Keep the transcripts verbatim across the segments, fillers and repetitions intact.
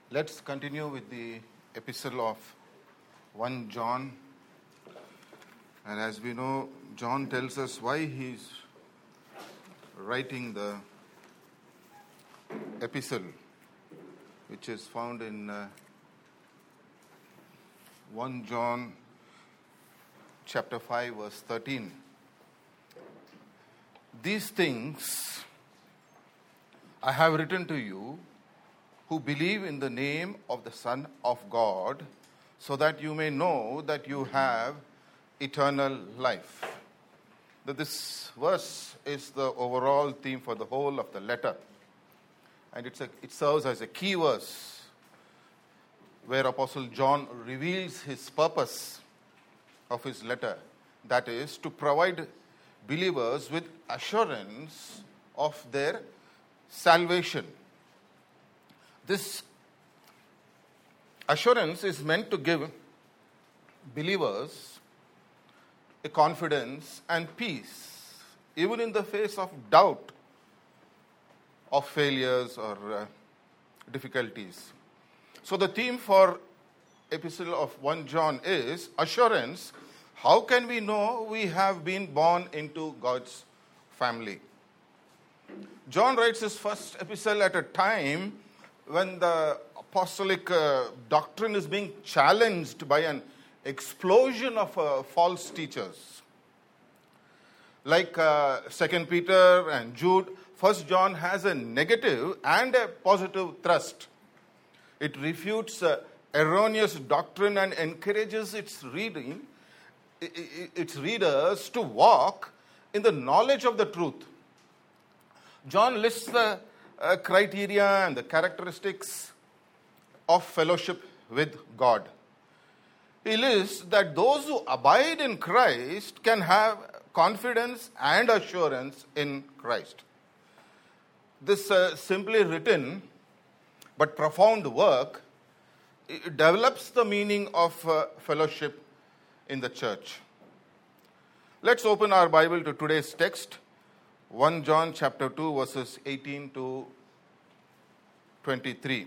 Let's continue with the epistle of First John. And as we know, John tells us why he's writing the epistle, which is found in uh, First John chapter five, verse thirteen. These things I have written to you who believe in the name of the Son of God, so that you may know that you have eternal life. That this verse is the overall theme for the whole of the letter. And it's a, it serves as a key verse where Apostle John reveals his purpose of his letter. That is, to provide believers with assurance of their salvation. This assurance is meant to give believers a confidence and peace, even in the face of doubt, of failures or uh, difficulties. So the theme for epistle of First John is assurance. How can we know we have been born into God's family? John writes his first epistle at a time when the apostolic uh, doctrine is being challenged by an explosion of uh, false teachers. Like uh, Second Peter and Jude, First John has a negative and a positive thrust. It refutes uh, erroneous doctrine and encourages its reading, its readers to walk in the knowledge of the truth. John lists the uh, criteria and the characteristics of fellowship with God. He lists that those who abide in Christ can have confidence and assurance in Christ. This uh, simply written but profound work it develops the meaning of uh, fellowship in the church. Let's open our Bible to today's text, First John chapter two, verses eighteen to twenty-three.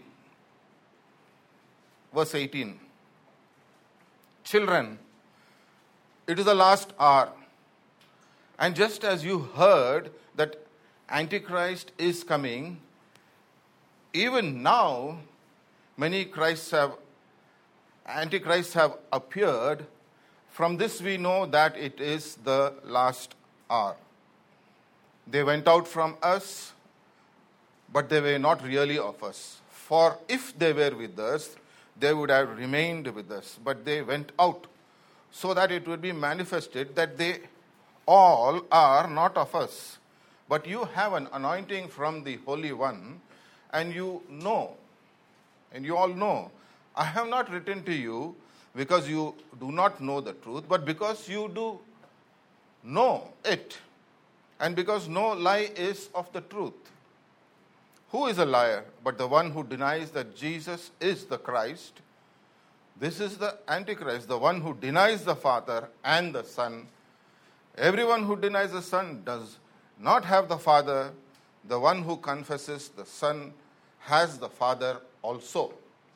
Verse eighteen. Children, it is the last hour. And just as you heard that Antichrist is coming, even now many Christs have, Antichrists have appeared. From this we know that it is the last hour. They went out from us, but they were not really of us. For if they were with us, they would have remained with us. But they went out, so that it would be manifested that they all are not of us. But you have an anointing from the Holy One, and you know, and you all know, I have not written to you because you do not know the truth, but because you do know it, and because no lie is of the truth. Who is a liar but the one who denies that Jesus is the Christ? This is the Antichrist, the one who denies the Father and the Son. Everyone who denies the Son does not have the Father. The one who confesses the Son has the Father also.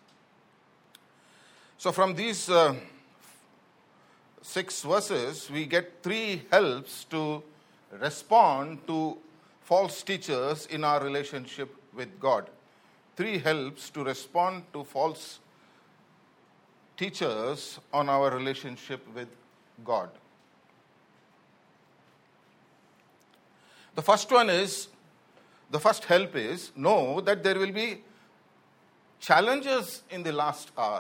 So from these uh, six verses, we get three helps to respond to false teachers in our relationship with God. Three helps to respond to false teachers on our relationship with God. The first one is, the first help is, know that there will be challenges in the last hour.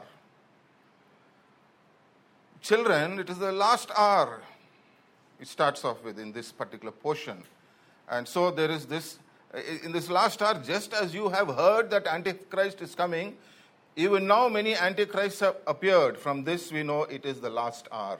Children, it is the last hour. It starts off with in this particular portion. And so there is this, in this last hour, just as you have heard that Antichrist is coming, even now many Antichrists have appeared. From this we know it is the last hour.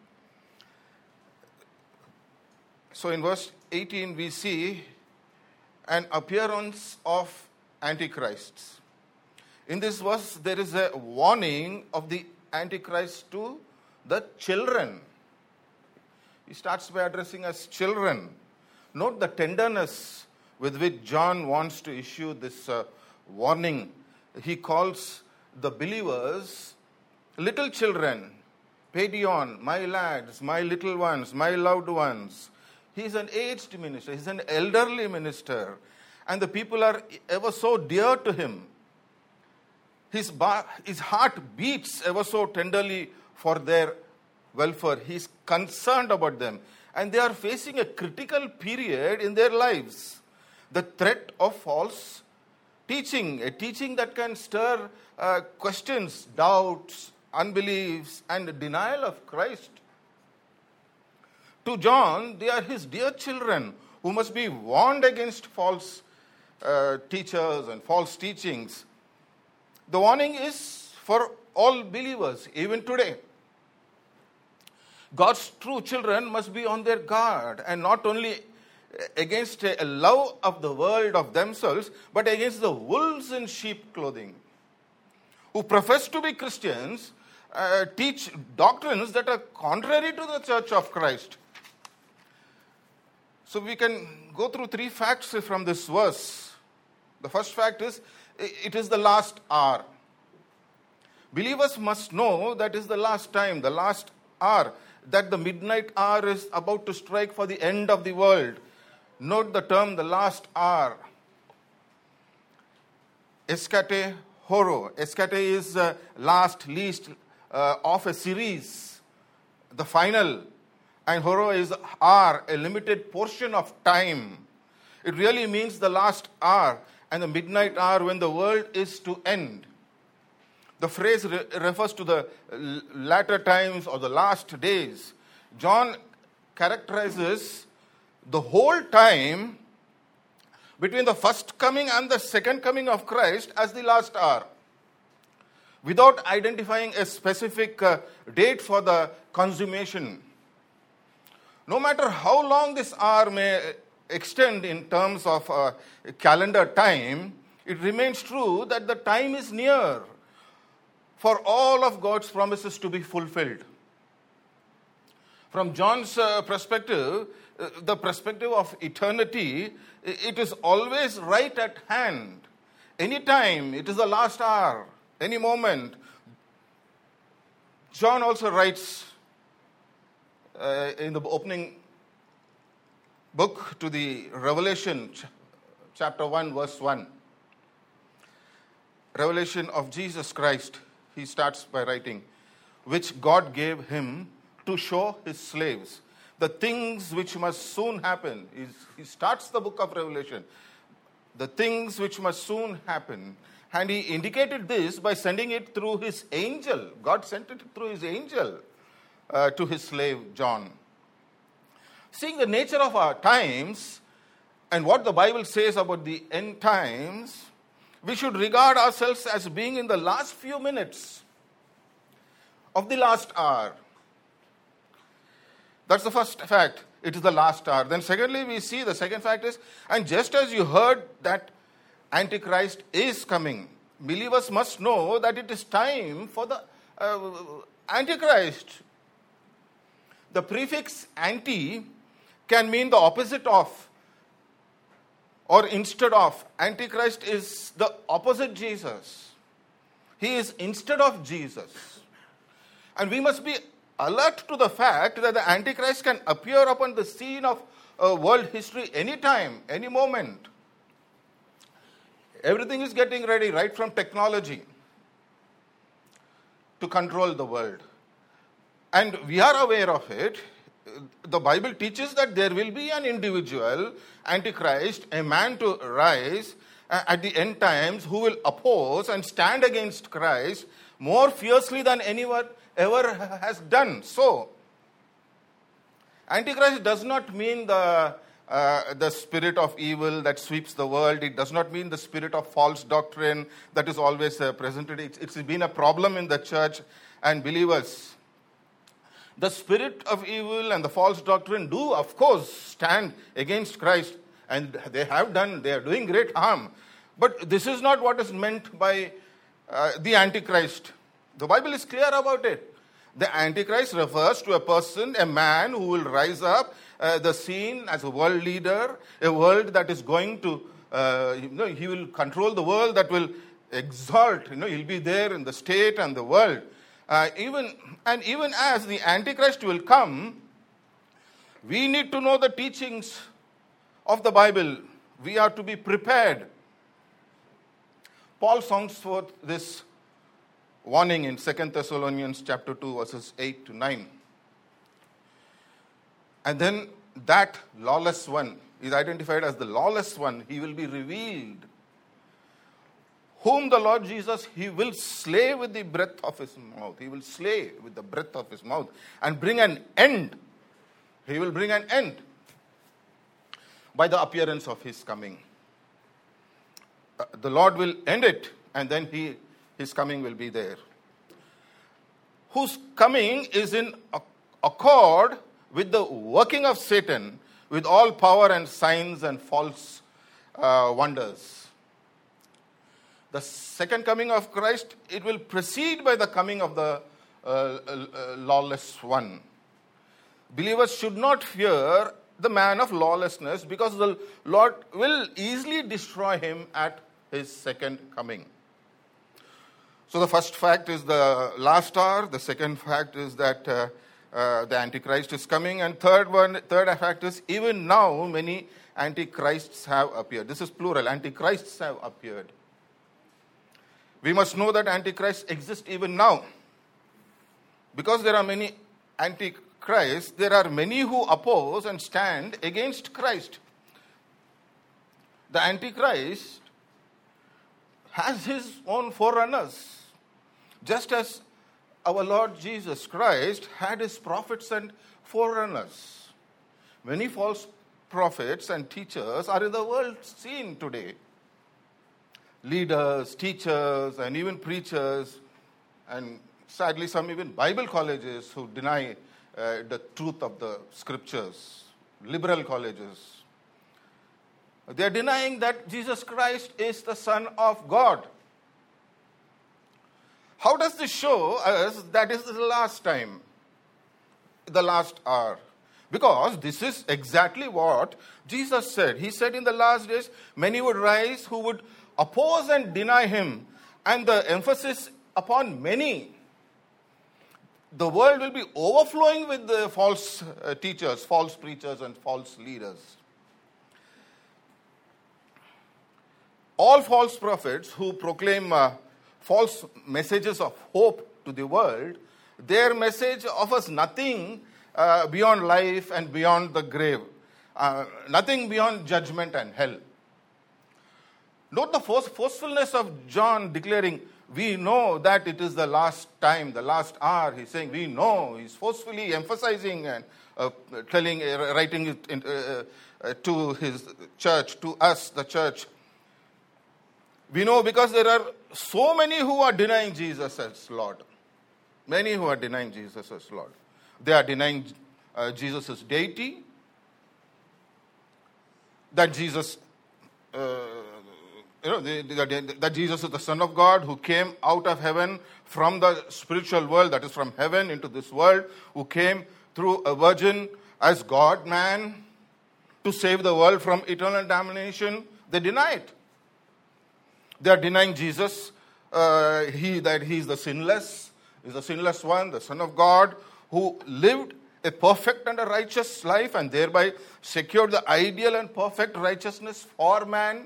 So in verse eighteen we see an appearance of Antichrists. In this verse there is a warning of the Antichrist to the children. He starts by addressing us children. Note the tenderness with which John wants to issue this uh, warning he calls the believers little children, Paidion, my lads, my little ones, my loved ones. He is an aged minister. He is an elderly minister. And the people are ever so dear to him. His, bar, his heart beats ever so tenderly for their welfare. He is concerned about them. And they are facing a critical period in their lives. The threat of false teaching, a teaching that can stir uh, questions, doubts, unbeliefs, and denial of Christ. To John, they are his dear children who must be warned against false uh, teachers and false teachings. The warning is for all believers, even today. God's true children must be on their guard, and not only against a love of the world of themselves, but against the wolves in sheep clothing, who profess to be Christians, uh, teach doctrines that are contrary to the church of Christ. So we can go through three facts from this verse. The first fact is, it is the last hour. Believers must know that is the last time, the last hour, that the midnight hour is about to strike for the end of the world. Note the term, the last hour. Eschate horo. Eschate is uh, last, least uh, of a series, the final. And horo is hour, a limited portion of time. It really means the last hour and the midnight hour when the world is to end. The phrase re- refers to the latter times or the last days. John characterizes the whole time between the first coming and the second coming of Christ as the last hour, without identifying a specific uh, date for the consummation. No matter how long this hour may extend in terms of uh, calendar time, it remains true that the time is near for all of God's promises to be fulfilled. From John's uh, perspective, uh, the perspective of eternity, it is always right at hand. Any time, it is the last hour, any moment. John also writes uh, in the opening book to the Revelation, ch- chapter one, verse one. Revelation of Jesus Christ, he starts by writing, which God gave him to show his slaves the things which must soon happen. He's, he starts the book of Revelation. The things which must soon happen. And he indicated this by sending it through his angel. God sent it through his angel uh, to his slave John. Seeing the nature of our times and what the Bible says about the end times, we should regard ourselves as being in the last few minutes of the last hour. That's the first fact. It is the last hour. Then secondly, we see the second fact is, and just as you heard that Antichrist is coming, believers must know that it is time for the uh, Antichrist. The prefix anti can mean the opposite of or instead of. Antichrist is the opposite Jesus. He is instead of Jesus. And we must be alert to the fact that the Antichrist can appear upon the scene of uh, world history anytime, any moment. Everything is getting ready, right from technology, to control the world. And we are aware of it. The Bible teaches that there will be an individual, Antichrist, a man to rise uh, at the end times who will oppose and stand against Christ more fiercely than anyone ever has done. So, Antichrist does not mean the uh, the spirit of evil that sweeps the world. It does not mean the spirit of false doctrine that is always uh, presented. It's, it's been a problem in the church and believers. The spirit of evil and the false doctrine do, of course, stand against Christ, and they have done, they are doing great harm. But this is not what is meant by uh, the Antichrist. The Bible is clear about it. The Antichrist refers to a person, a man who will rise up uh, the scene as a world leader, a world that is going to, uh, you know, he will control the world, that will exalt, you know, he'll be there in the state and the world. Uh, even and even as the Antichrist will come, we need to know the teachings of the Bible. We are to be prepared. Paul sounds forth this warning in Second Thessalonians chapter two, verses eight to nine. And then that lawless one is identified as the lawless one. He will be revealed, whom the Lord Jesus, he will slay with the breath of his mouth. He will slay with the breath of his mouth and bring an end. He will bring an end by the appearance of his coming. Uh, the Lord will end it, and then he, his coming will be there. Whose coming is in accord with the working of Satan, with all power and signs and false uh, wonders. The second coming of Christ, it will precede by the coming of the uh, uh, lawless one. Believers should not fear the man of lawlessness, because the Lord will easily destroy him at his second coming. So the first fact is the last hour. The second fact is that uh, uh, the Antichrist is coming. And third one, third fact is, even now many Antichrists have appeared. This is plural. Antichrists have appeared. We must know that Antichrists exist even now. Because there are many Antichrists, there are many who oppose and stand against Christ. The Antichrist has his own forerunners. Just as our Lord Jesus Christ had his prophets and forerunners. Many false prophets and teachers are in the world scene today. Leaders, teachers, and even preachers, and sadly some even Bible colleges who deny uh, the truth of the scriptures. Liberal colleges. They are denying that Jesus Christ is the Son of God. How does this show us that is the last time, the last hour? Because this is exactly what Jesus said. He said in the last days, many would rise who would oppose and deny him. And the emphasis upon many. The world will be overflowing with the false uh, teachers, false preachers, and false leaders. All false prophets who proclaim uh, false messages of hope to the world, their message offers nothing uh, beyond life and beyond the grave, uh, nothing beyond judgment and hell. Note the force, forcefulness of John declaring, we know that it is the last time, the last hour. He's saying, we know. He's forcefully emphasizing and uh, telling, uh, writing it in, uh, uh, to his church, to us, the church. We know because there are so many who are denying Jesus as Lord. Many who are denying Jesus as Lord. They are denying uh, Jesus' deity, that Jesus, uh, you know, they, they, they, that Jesus is the Son of God who came out of heaven from the spiritual world, that is from heaven into this world, who came through a virgin as God, man, to save the world from eternal damnation. They deny it. They are denying Jesus, uh, he that he is the sinless, is the sinless one, the Son of God, who lived a perfect and a righteous life and thereby secured the ideal and perfect righteousness for man.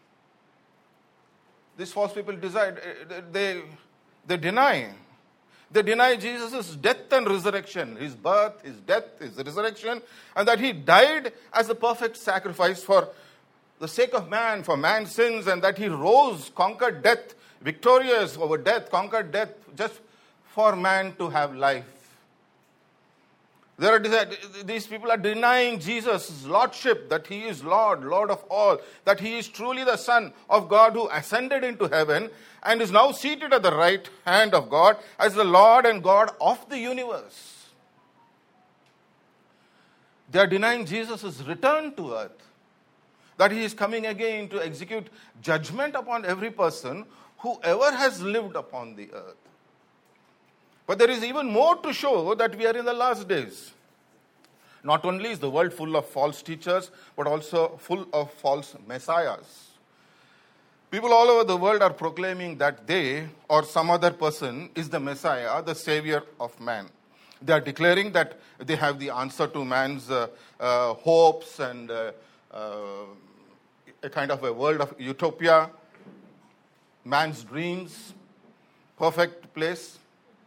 These false people decide, they, they deny. They deny Jesus' death and resurrection, his birth, his death, his resurrection, and that he died as a perfect sacrifice for the sake of man, for man's sins, and that he rose, conquered death, victorious over death, conquered death, just for man to have life. There are, these people are denying Jesus' lordship, that he is Lord, Lord of all, that he is truly the Son of God who ascended into heaven and is now seated at the right hand of God as the Lord and God of the universe. They are denying Jesus' return to earth, that he is coming again to execute judgment upon every person whoever has lived upon the earth. But there is even more to show that we are in the last days. Not only is the world full of false teachers, but also full of false messiahs. People all over the world are proclaiming that they or some other person is the Messiah, the Savior of man. They are declaring that they have the answer to man's uh, uh, hopes and uh, uh, a kind of a world of utopia, man's dreams, perfect place.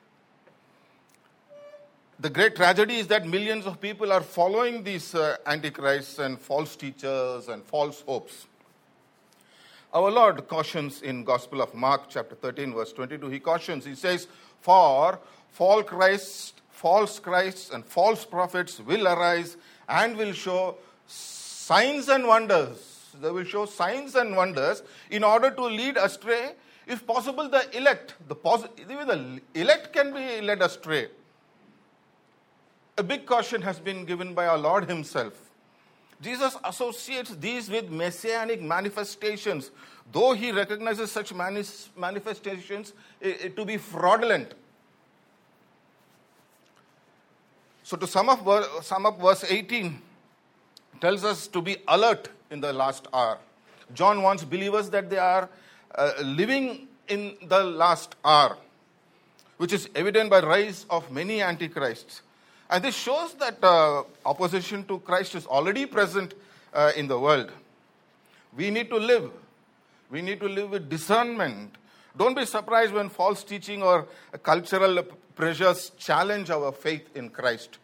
The great tragedy is that millions of people are following these uh, antichrists and false teachers and false hopes. Our Lord cautions in Gospel of Mark, chapter thirteen, verse twenty-two. He cautions, he says, "For false Christs, false Christs and false prophets will arise and will show signs and wonders." They will show signs and wonders in order to lead astray, if possible, the elect. The pos- even the elect can be led astray. A big caution has been given by our Lord himself. Jesus associates these with messianic manifestations, though he recognizes such manis- manifestations uh, to be fraudulent. So to sum up, sum up verse eighteen tells us to be alert in the last hour. John wants believers that they are uh, living in the last hour, which is evident by rise of many antichrists. And this shows that uh, opposition to Christ is already present uh, in the world. We need to live. We need to live with discernment. Don't be surprised when false teaching or cultural pressures challenge our faith in Christ.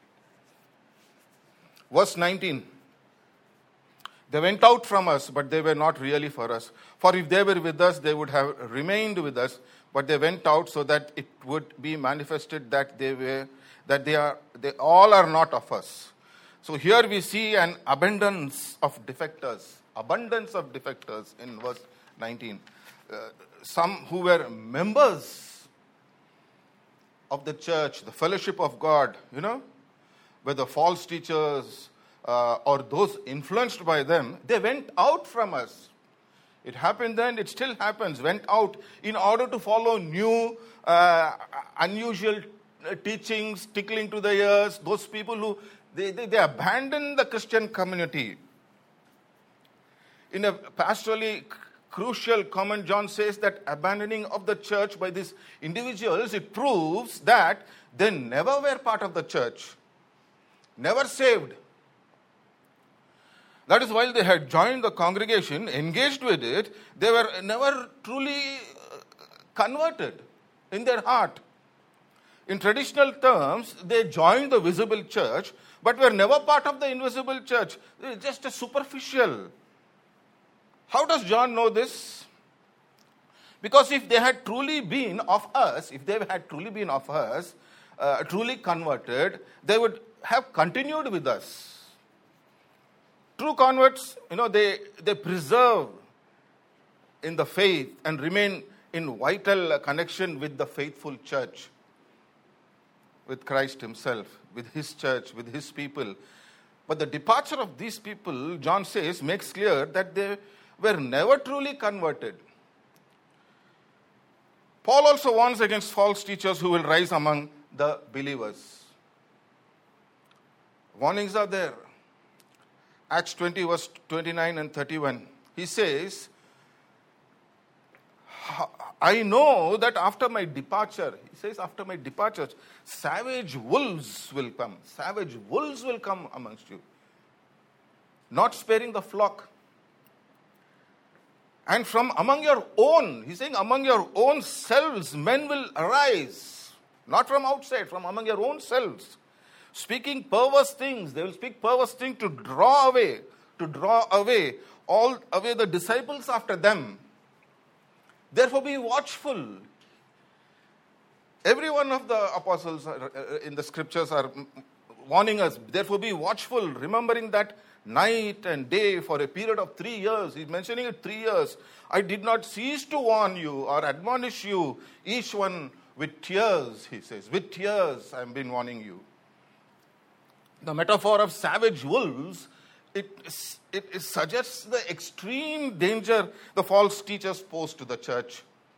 Verse nineteen. They went out from us, but they were not really for us. For if they were with us, they would have remained with us. But they went out so that it would be manifested that they were that they are they all are not of us. So here we see an abundance of defectors, abundance of defectors in verse nineteen. Uh, some who were members of the church, the fellowship of God, you know, whether false teachers uh, or those influenced by them, they went out from us. It happened then, it still happens, went out in order to follow new, uh, unusual teachings, tickling to the ears, those people who, they, they, they abandon the Christian community. In a pastorally crucial comment, John says that abandoning of the church by these individuals, it proves that they never were part of the church, never saved. That is, while they had joined the congregation, engaged with it, they were never truly converted in their heart. In traditional terms, they joined the visible church, but were never part of the invisible church. Just a superficial. How does John know this? Because if they had truly been of us, if they had truly been of us, uh, truly converted, they would have continued with us. True converts, you know, they, they preserve in the faith and remain in vital connection with the faithful church, with Christ himself, with his church, with his people. But the departure of these people, John says, makes clear that they were never truly converted. Paul also warns against false teachers who will rise among the believers. Warnings are there. Acts twenty, verse twenty-nine and thirty-one. He says, I know that after my departure, he says, after my departure, savage wolves will come. Savage wolves will come amongst you, not sparing the flock. And from among your own, he's saying, among your own selves, men will arise. Not from outside, from among your own selves. Speaking perverse things. They will speak perverse things to draw away, to draw away, all away the disciples after them. Therefore be watchful. Every one of the apostles in the scriptures are warning us. Therefore be watchful, remembering that night and day for a period of three years. He's mentioning it three years. I did not cease to warn you or admonish you, each one with tears, he says. With tears I have been warning you. The metaphor of savage wolves, it, it, it suggests the extreme danger the false teachers pose to the church.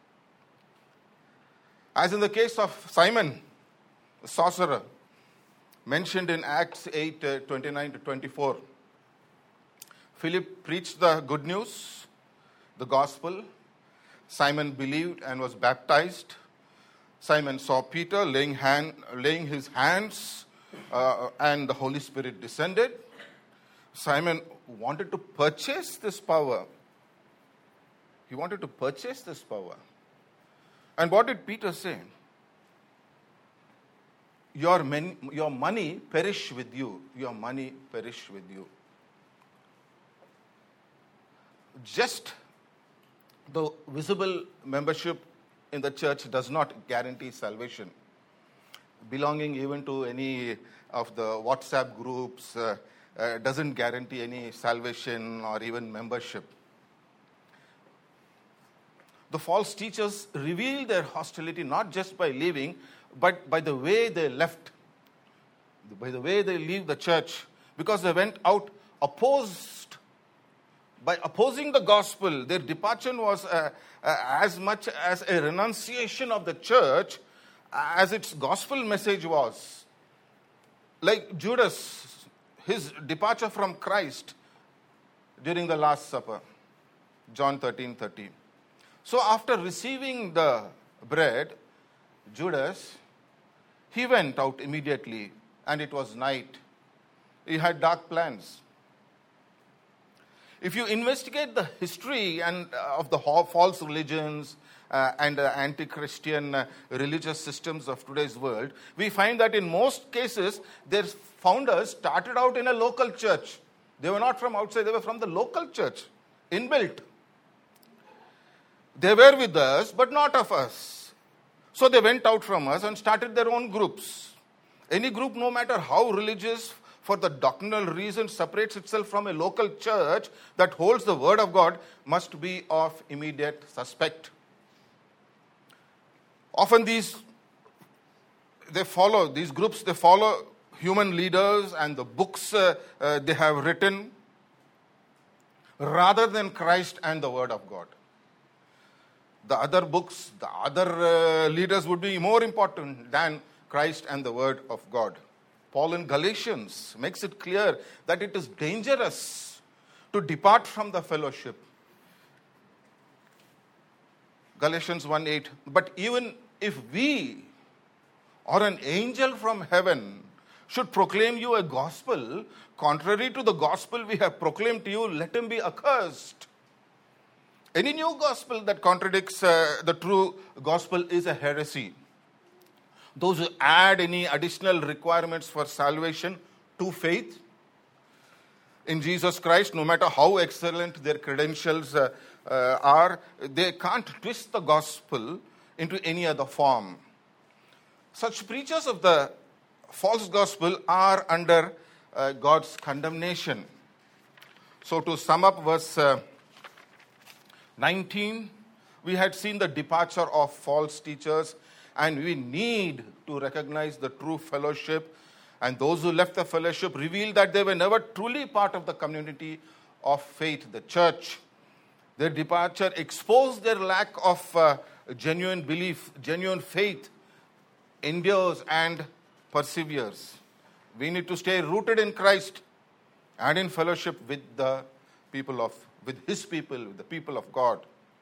As in the case of Simon, the sorcerer, mentioned in Acts eight, uh, twenty-nine to twenty-four. Philip preached the good news. the gospel. Simon believed and was baptized. Simon saw Peter laying, hand, laying his hands, uh, and the Holy Spirit descended. Simon wanted to purchase this power. He wanted to purchase this power. And what did Peter say? Your, men, your money perish with you. Your money perish with you. Just the visible membership in the church does not guarantee salvation. Belonging even to any of the WhatsApp groups uh, uh, doesn't guarantee any salvation or even membership. The false teachers reveal their hostility not just by leaving, but by the way they left, by the way they leave the church, because they went out opposed. By opposing the gospel, their departure was uh, uh, as much as a renunciation of the church as its gospel message was. Like Judas, his departure from Christ during the Last Supper, John thirteen thirty. So after receiving the bread, Judas, he went out immediately, and it was night. He had dark plans. If you investigate the history and uh, of the false religions uh, and uh, anti-Christian uh, religious systems of today's world, we find that in most cases, their founders started out in a local church. They were not from outside, they were from the local church, inbuilt. They were with us, but not of us. So they went out from us and started their own groups. Any group, no matter how religious, for the doctrinal reason separates itself from a local church that holds the word of God, must be of immediate suspect. Often these, they follow, these groups, they follow human leaders and the books uh, uh, they have written, rather than Christ and the word of God. The other books, the other uh, leaders would be more important than Christ and the word of God. Paul in Galatians makes it clear that it is dangerous to depart from the fellowship. Galatians one eight. But even if we or an angel from heaven should proclaim you a gospel contrary to the gospel we have proclaimed to you, let him be accursed. Any new gospel that contradicts uh, the true gospel is a heresy. Those who add any additional requirements for salvation to faith in Jesus Christ, no matter how excellent their credentials uh, uh, are, they can't twist the gospel into any other form. Such preachers of the false gospel are under uh, God's condemnation. So to sum up verse uh, nineteen, we had seen the departure of false teachers, and we need to recognize the true fellowship. And those who left the fellowship revealed that they were never truly part of the community of faith, the church. Their departure exposed their lack of uh, genuine belief, genuine faith, endures and perseveres. We need to stay rooted in Christ and in fellowship with the people of, with His people, with the people of God.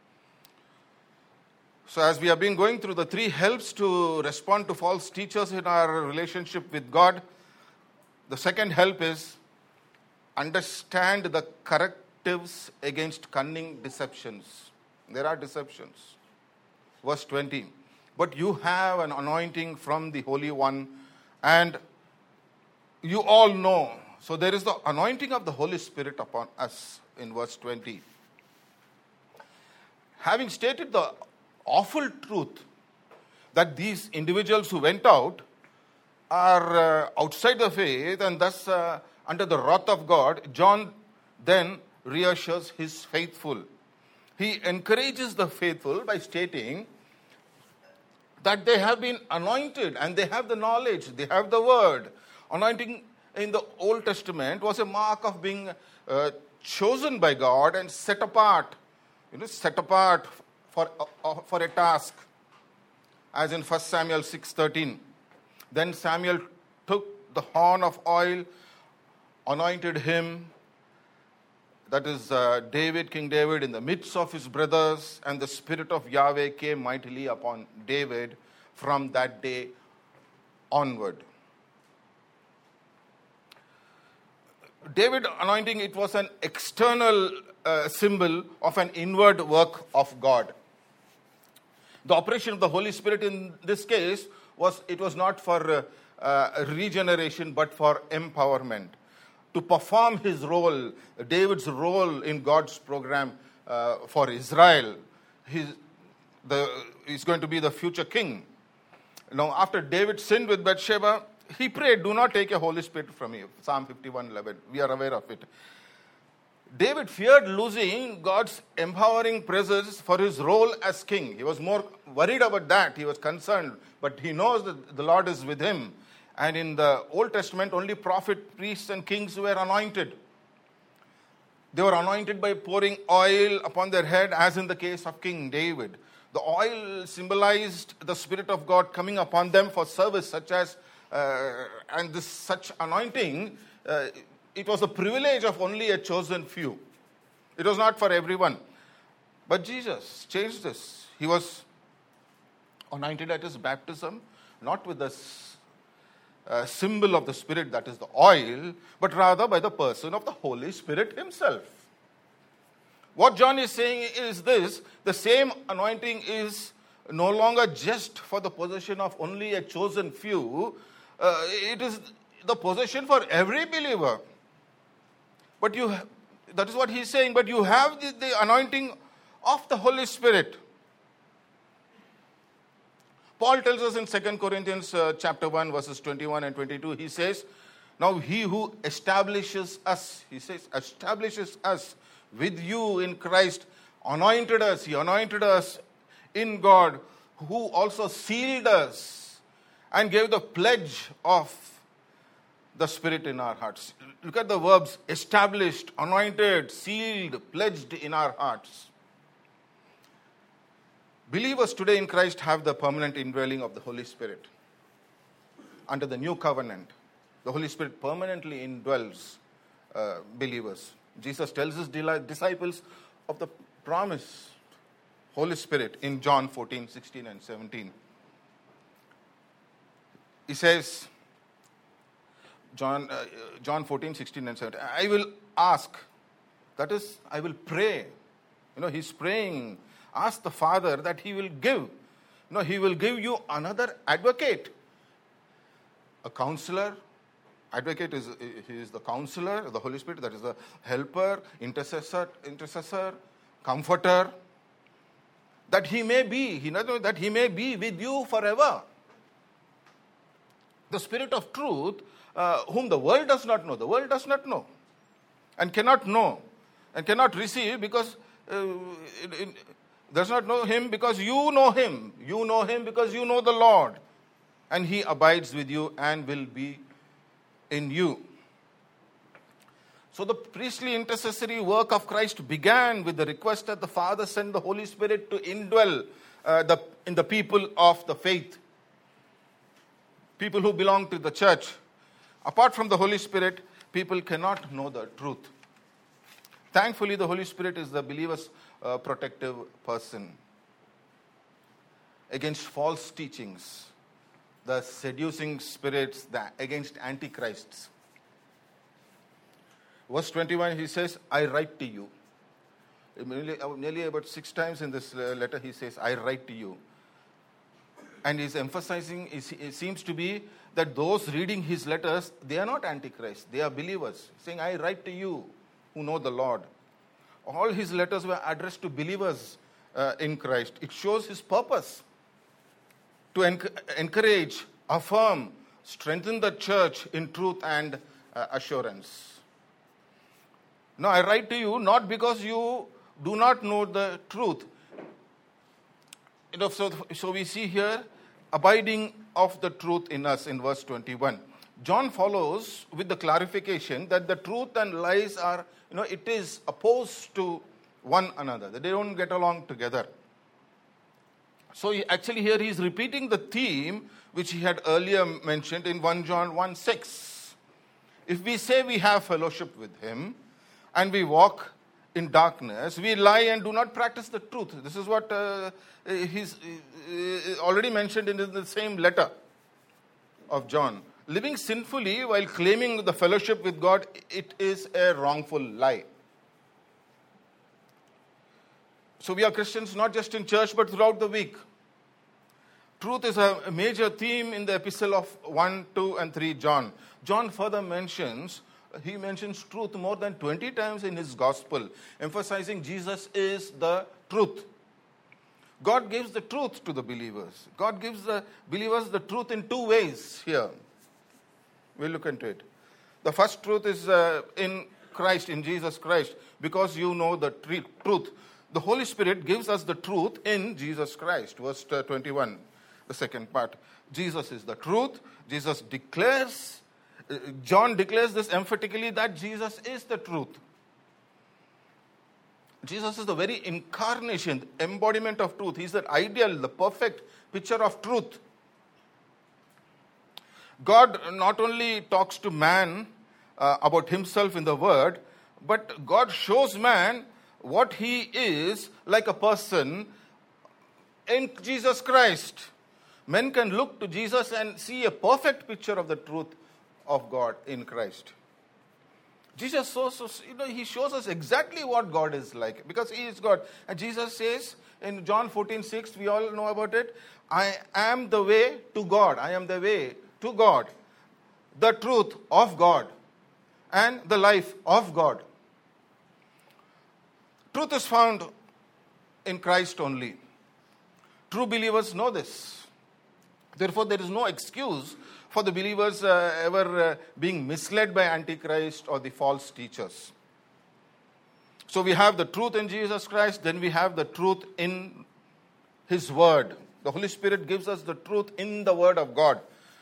So as we have been going through the three helps to respond to false teachers in our relationship with God, the second help is understand the correctives against cunning deceptions. There are deceptions. Verse twenty, but you have an anointing from the Holy One, and you all know. So there is the anointing of the Holy Spirit upon us in verse twenty. Having stated the awful truth that these individuals who went out are uh, outside the faith and thus uh, under the wrath of God, John then reassures his faithful. He encourages the faithful by stating that they have been anointed and they have the knowledge, they have the word. Anointing in the Old Testament was a mark of being uh, chosen by God and set apart, you know, set apart for, uh, for a task, as in First Samuel six thirteen. Then Samuel took the horn of oil, anointed him, that is uh, David, King David, in the midst of his brothers, and the Spirit of Yahweh came mightily upon David from that day onward. David anointing, it was an external uh, symbol of an inward work of God. The operation of the Holy Spirit in this case was, it was not for uh, uh, regeneration, but for empowerment. To perform his role, David's role in God's program uh, for Israel. He's, the, he's going to be the future king. Now, after David sinned with Bathsheba, he prayed, do not take a Holy Spirit from me. Psalm fifty-one eleven. We are aware of it. David feared losing God's empowering presence for his role as king. He was more worried about that. He was concerned. But he knows that the Lord is with him. And in the Old Testament, only prophet, priests, and kings were anointed. They were anointed by pouring oil upon their head, as in the case of King David. The oil symbolized the Spirit of God coming upon them for service, such as, uh, and this such anointing, uh, it was the privilege of only a chosen few. It was not for everyone. But Jesus changed this. He was anointed at his baptism, not with the uh, symbol of the Spirit, that is the oil, but rather by the person of the Holy Spirit himself. What John is saying is this: the same anointing is no longer just for the possession of only a chosen few. Uh, it is the possession for every believer. But you, that is what he's saying, but you have the, the anointing of the Holy Spirit. Paul tells us in Second Corinthians uh, chapter one, verses twenty-one and twenty-two, he says, now he who establishes us, he says, establishes us with you in Christ, anointed us, he anointed us in God, who also sealed us and gave the pledge of the Spirit in our hearts. Look at the verbs: established, anointed, sealed, pledged in our hearts. Believers today in Christ have the permanent indwelling of the Holy Spirit. Under the new covenant, the Holy Spirit permanently indwells uh, believers. Jesus tells his disciples of the promised Holy Spirit in John fourteen, sixteen and seventeen. He says, John, uh, John fourteen, sixteen and seventeen, I will ask, that is, I will pray. You know, he's praying. Ask the Father that he will give. You know, he will give you another advocate. A counselor. Advocate is, he is the counselor, the Holy Spirit, that is the helper, intercessor, intercessor, comforter. That he may be, he knows that he may be with you forever. The Spirit of truth, uh, whom the world does not know. The world does not know. And cannot know. And cannot receive because uh, it, it does not know him because you know him. You know him because you know the Lord. And he abides with you and will be in you. So the priestly intercessory work of Christ began with the request that the Father send the Holy Spirit to indwell uh, the, in the people of the faith. People who belong to the church. Apart from the Holy Spirit, people cannot know the truth. Thankfully, the Holy Spirit is the believer's uh, protective person against false teachings, the seducing spirits, the, against antichrists. Verse twenty-one, he says, I write to you. Nearly, nearly about six times in this letter, he says, I write to you. And he's emphasizing, it seems to be that those reading his letters, they are not antichrist, they are believers. Saying, I write to you who know the Lord. All his letters were addressed to believers uh, in Christ. It shows his purpose to enc- encourage, affirm, strengthen the church in truth and uh, assurance. Now, I write to you not because you do not know the truth. You know, so, so we see here abiding of the truth in us in verse twenty-one. John follows with the clarification that the truth and lies are, you know, it is opposed to one another. That they don't get along together. So he, actually here he is repeating the theme which he had earlier mentioned in First John one six. If we say we have fellowship with him and we walk in darkness, we lie and do not practice the truth. This is what uh, he's uh, already mentioned in the same letter of John. Living sinfully while claiming the fellowship with God, it is a wrongful lie. So we are Christians not just in church but throughout the week. Truth is a major theme in the epistle of one, two, and three John. John further mentions, he mentions truth more than twenty times in his gospel, emphasizing Jesus is the truth. God gives the truth to the believers. God gives the believers the truth in two ways here. We'll look into it. The first truth is uh, in Christ, in Jesus Christ, because you know the truth. The Holy Spirit gives us the truth in Jesus Christ. Verse twenty-one, the second part. Jesus is the truth. Jesus declares, uh, John declares this emphatically that Jesus is the truth. Jesus is the very incarnation, the embodiment of truth. He's the ideal, the perfect picture of truth. God not only talks to man uh, about himself in the Word, but God shows man what he is like a person in Jesus Christ. Men can look to Jesus and see a perfect picture of the truth of God in Christ. Jesus shows us, you know, he shows us exactly what God is like because he is God. And Jesus says in John fourteen six, we all know about it, I am the way to God. I am the way to God, the truth of God, and the life of God. Truth is found in Christ only. True believers know this. Therefore, there is no excuse for the believers uh, ever uh, being misled by Antichrist or the false teachers. So we have the truth in Jesus Christ, then we have the truth in His Word. The Holy Spirit gives us the truth in the Word of God.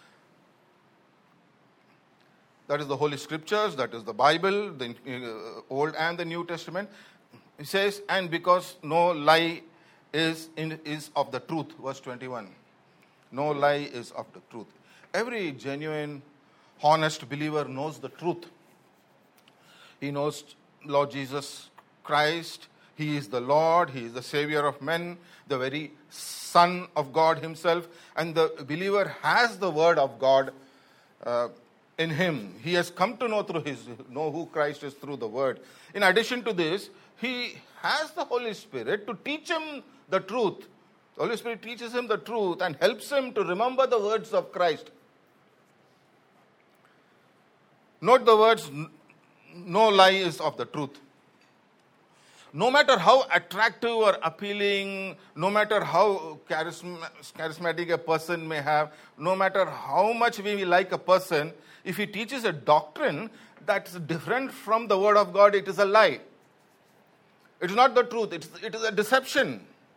That is the Holy Scriptures, that is the Bible, the uh, Old and the New Testament. He says, and because no lie is in, is of the truth, verse twenty-one. No lie is of the truth. Every genuine, honest believer knows the truth. He knows Lord Jesus Christ. He is the Lord. He is the Savior of men, the very Son of God Himself. And the believer has the Word of God uh, in him. He has come to know through his know who Christ is through the Word. In addition to this, he has the Holy Spirit to teach him the truth. The Holy Spirit teaches him the truth and helps him to remember the words of Christ. Note the words, no lie is of the truth. No matter how attractive or appealing, no matter how charismatic a person may have, no matter how much we like a person, if he teaches a doctrine that's different from the Word of God, it is a lie. It is not the truth. It is, it is a deception.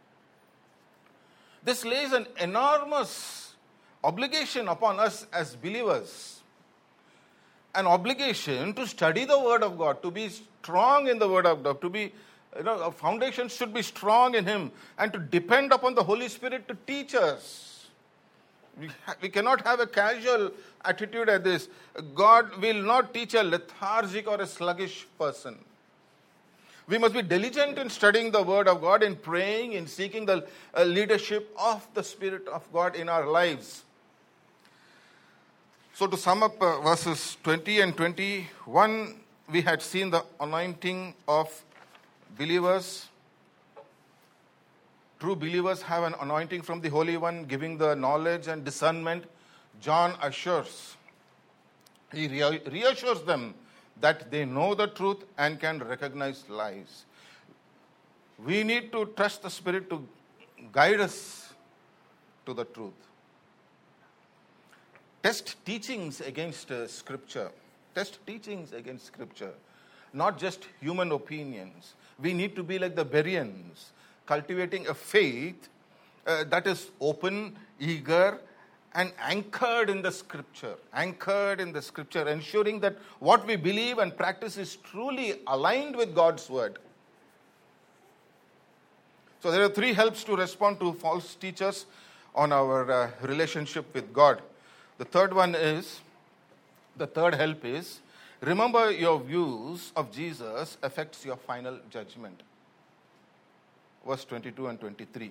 This lays an enormous obligation upon us as believers. An obligation to study the Word of God, to be strong in the Word of God, to be, you know, our foundation should be strong in Him, and to depend upon the Holy Spirit to teach us. We, ha- we cannot have a casual attitude at this. God will not teach a lethargic or a sluggish person. We must be diligent in studying the Word of God, in praying, in seeking the uh, leadership of the Spirit of God in our lives. So to sum up uh, verses twenty and twenty-one, we had seen the anointing of believers. True believers have an anointing from the Holy One, giving the knowledge and discernment. John assures, he re- reassures them that they know the truth and can recognize lies. We need to trust the Spirit to guide us to the truth. Test teachings against uh, Scripture. Test teachings against Scripture. Not just human opinions. We need to be like the Bereans, cultivating a faith uh, that is open, eager, and anchored in the Scripture. Anchored in the Scripture, ensuring that what we believe and practice is truly aligned with God's Word. So there are three helps to respond to false teachers on our uh, relationship with God. The third one is, the third help is, Remember, your views of Jesus affects your final judgment. Verse twenty-two and twenty-three.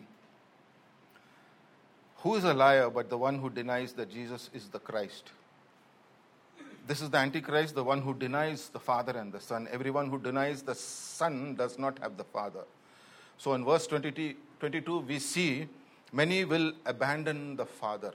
Who is a liar but the one who denies that Jesus is the Christ? This is the Antichrist, the one who denies the Father and the Son. Everyone who denies the Son does not have the Father. So in verse twenty-two, we see many will abandon the Father.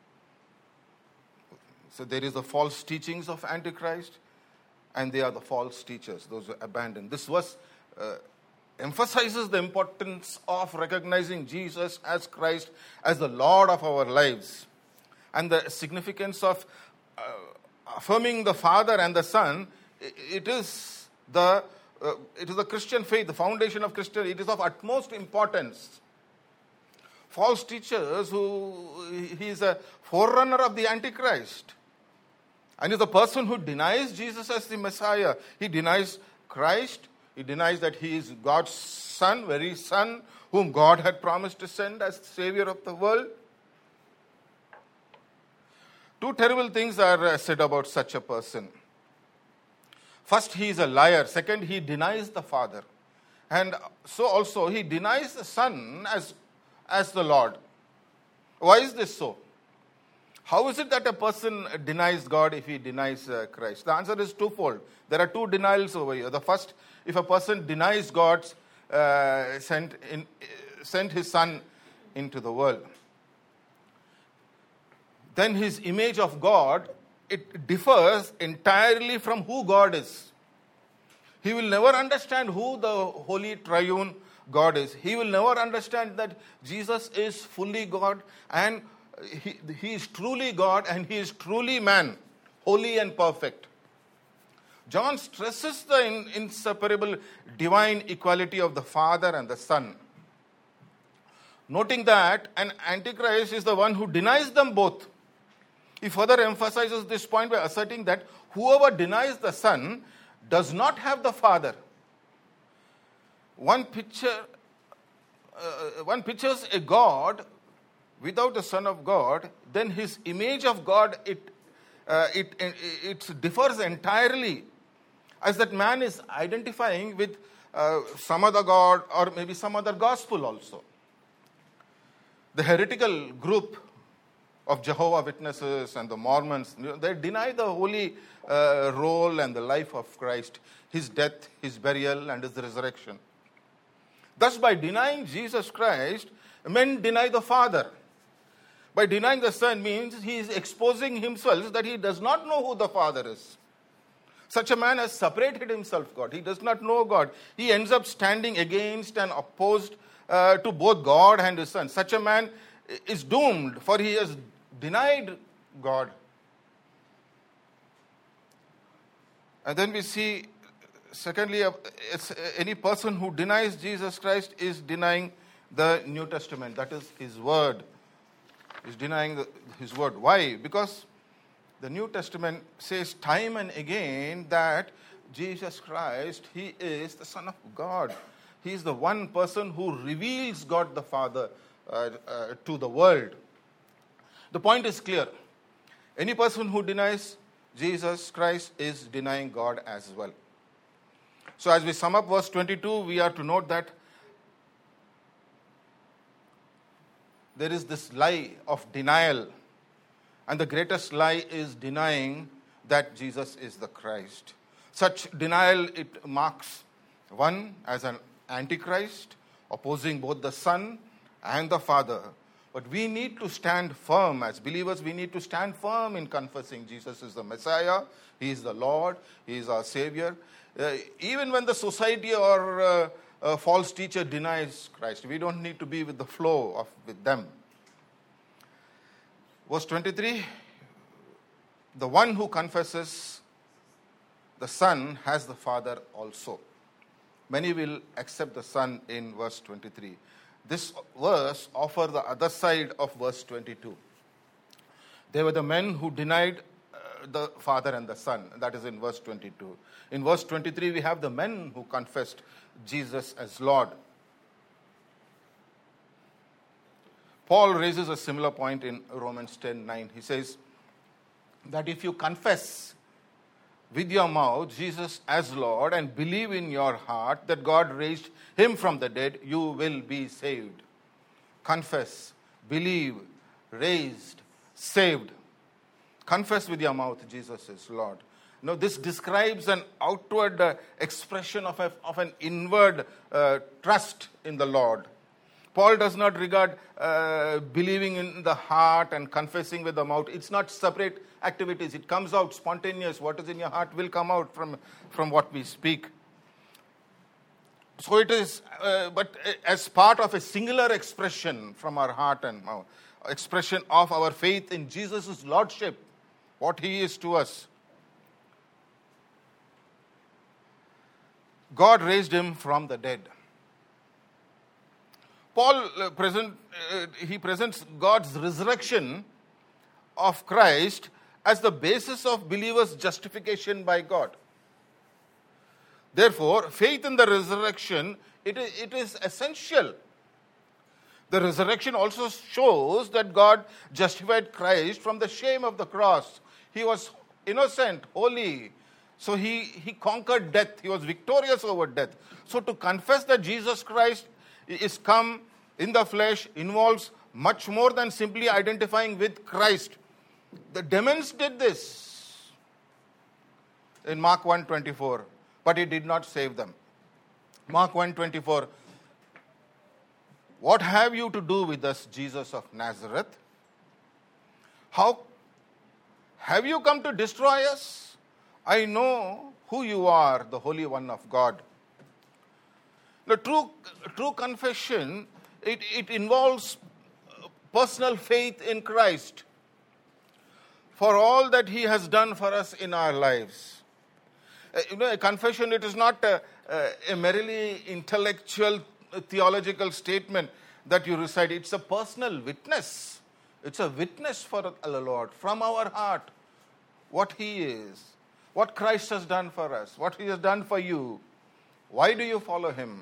So there is the false teachings of Antichrist, and they are the false teachers, those who abandon. This verse uh, emphasizes the importance of recognizing Jesus as Christ, as the Lord of our lives, and the significance of uh, affirming the Father and the Son. It is the uh, it is the Christian faith, the foundation of Christian. It is of utmost importance. False teachers who he is a forerunner of the Antichrist, and is the person who denies Jesus as the Messiah. He denies Christ. He denies that he is God's Son, very Son, whom God had promised to send as Savior of the world. Two terrible things are said about such a person. First, he is a liar. Second, he denies the Father. And so also, he denies the Son as, as the Lord. Why is this so? How is it that a person denies God if he denies uh, Christ? The answer is twofold. There are two denials over here. The first, if a person denies God, uh, sent, in, uh, sent his Son into the world, then his image of God, it differs entirely from who God is. He will never understand who the Holy Triune God is. He will never understand that Jesus is fully God, and he, he is truly God, and he is truly man, holy and perfect. John stresses the in, inseparable divine equality of the Father and the Son, noting that an Antichrist is the one who denies them both. He further emphasizes this point by asserting that whoever denies the Son does not have the Father. One picture, uh, one pictures a God without the Son of God, then his image of God, it, uh, it, it, it differs entirely, as that man is identifying with uh, some other God or maybe some other gospel also. The heretical group of Jehovah's Witnesses and the Mormons, they deny the holy uh, role and the life of Christ, his death, his burial, and his resurrection. Thus, by denying Jesus Christ, men deny the Father. By denying the Son means he is exposing himself that he does not know who the Father is. Such a man has separated himself God. He does not know God. He ends up standing against and opposed uh, to both God and his Son. Such a man is doomed, for he has denied God. And then we see, secondly, it's any person who denies Jesus Christ is denying the New Testament. That is his word. Is denying the, his word. Why? Because the New Testament says time and again that Jesus Christ, he is the Son of God. He is the one person who reveals God the Father uh, uh, to the world. The point is clear. Any person who denies Jesus Christ is denying God as well. So as we sum up verse twenty-two, we are to note that there is this lie of denial, and the greatest lie is denying that Jesus is the Christ. Such denial, it marks one as an antichrist, opposing both the Son and the Father. But we need to stand firm as believers. We need to stand firm in confessing Jesus is the Messiah, he is the Lord, he is our Savior. Uh, even when the society or uh, a false teacher denies Christ, we don't need to be with the flow of with them. Verse twenty-three, the one who confesses the Son has the Father also. Many will accept the Son in verse twenty-three. This verse offers the other side of verse twenty-two. They were the men who denied uh, the Father and the Son. That is in verse twenty-two. In verse twenty-three, we have the men who confessed Jesus as Lord. Paul raises a similar point in Romans ten nine. He says that if you confess with your mouth Jesus as Lord and believe in your heart that God raised him from the dead, you will be saved. Confess, believe, raised, saved. Confess with your mouth Jesus is Lord. Now, this describes an outward uh, expression of, a, of an inward uh, trust in the Lord. Paul does not regard uh, believing in the heart and confessing with the mouth. It's not separate activities. It comes out spontaneous. What is in your heart will come out from, from what we speak. So it is, uh, but as part of a singular expression from our heart and mouth, expression of our faith in Jesus' Lordship, what he is to us. God raised him from the dead. Paul uh, present, uh, he presents God's resurrection of Christ as the basis of believers' justification by God. Therefore, faith in the resurrection, it is, it is essential. The resurrection also shows that God justified Christ from the shame of the cross. He was innocent, holy. So he, he conquered death. He was victorious over death. So to confess that Jesus Christ is come in the flesh involves much more than simply identifying with Christ. The demons did this in Mark one twenty-four, but he did not save them. Mark one twenty-four, what have you to do with us, Jesus of Nazareth? How have you come to destroy us? I know who you are, the Holy One of God. The true, true confession, it, it involves personal faith in Christ for all that he has done for us in our lives. Uh, you know, a confession, it is not a, a, a merely intellectual, uh, theological statement that you recite. It's a personal witness. It's a witness for the Lord from our heart, what he is. What Christ has done for us, what he has done for you. Why do you follow him?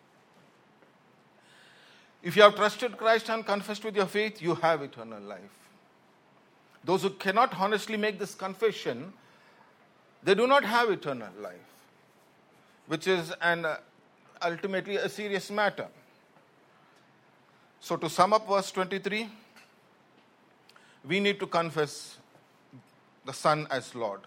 If you have trusted Christ and confessed with your faith, you have eternal life. Those who cannot honestly make this confession, they do not have eternal life, which is an uh, ultimately a serious matter. So to sum up verse twenty-three, we need to confess the Son as Lord.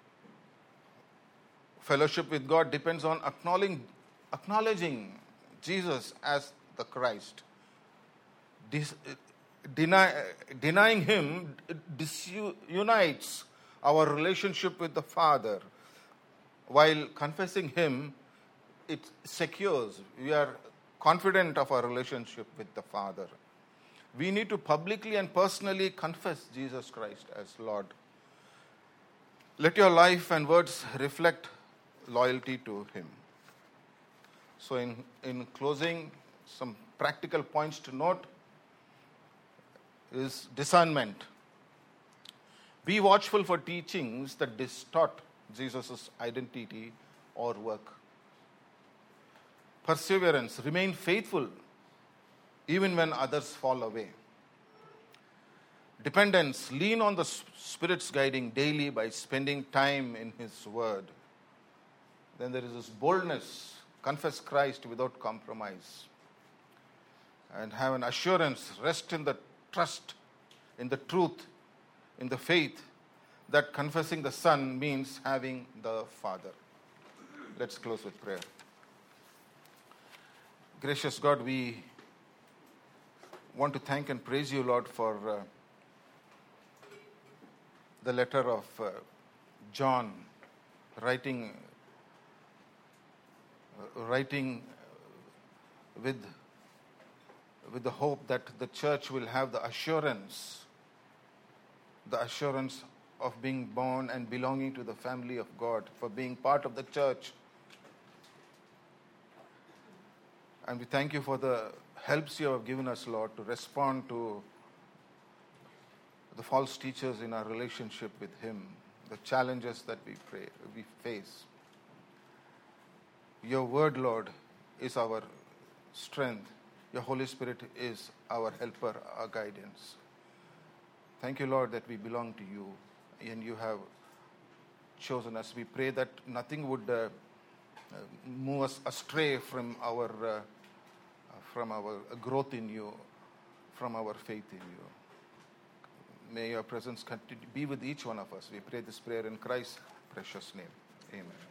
Fellowship with God depends on acknowledging, acknowledging Jesus as the Christ. Dis, deny, denying him disunites our relationship with the Father, while confessing him, it secures. We are confident of our relationship with the Father. We need to publicly and personally confess Jesus Christ as Lord. Let your life and words reflect loyalty to him. So in, in closing, some practical points to note is discernment. Be watchful for teachings that distort Jesus' identity or work. Perseverance. Remain faithful even when others fall away. Dependence. Lean on the Spirit's guiding daily by spending time in his word. Then there is this boldness. Confess Christ without compromise. And have an assurance. Rest in the trust, in the truth, in the faith that confessing the Son means having the Father. Let's close with prayer. Gracious God, we want to thank and praise you, Lord, for uh, the letter of uh, John writing uh, writing with with the hope that the church will have the assurance the assurance of being born and belonging to the family of God, for being part of the church. And we thank you for the helps you have given us, Lord, to respond to the false teachers in our relationship with him, the challenges that we pray, we face. Your word, Lord, is our strength. Your Holy Spirit is our helper, our guidance. Thank you, Lord, that we belong to you and you have chosen us. We pray that nothing would uh, uh, move us astray from our uh, from our growth in you, from our faith in you. May your presence continue, be with each one of us. We pray this prayer in Christ's precious name. Amen.